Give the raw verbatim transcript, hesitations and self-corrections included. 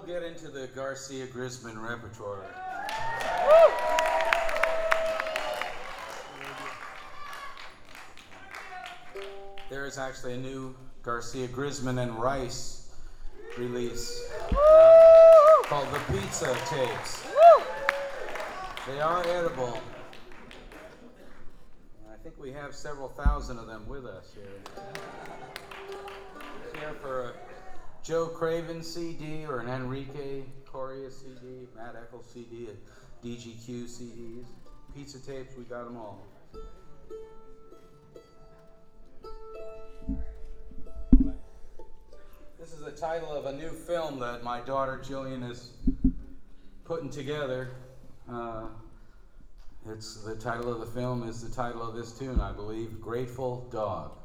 get into the Garcia Grisman repertoire. There is actually a new Garcia Grisman and Rice release uh, called the Pizza Tapes. They are edible. I think we have several thousand of them with us here. Here for a Joe Craven C D or an Enrique Correa C D, Matt Eccles C D, a D G Q C Ds. Pizza Tapes, we got them all. This is the title of a new film that my daughter Jillian is putting together. Uh, it's the title of the film is the title of this tune, I believe, Grateful Dog.